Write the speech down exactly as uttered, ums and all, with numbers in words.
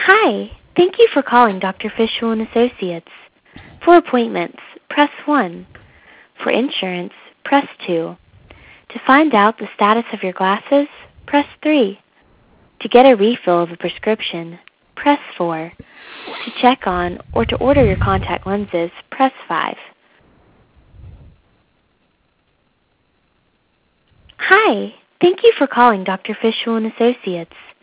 Hi, thank you for calling Doctor Fishel and Associates. For appointments, press one. For insurance, press two. To find out the status of your glasses, press three. To get a refill of a prescription, press four. To check on or to order your contact lenses, press five. Hi, thank you for calling Doctor Fishel and Associates.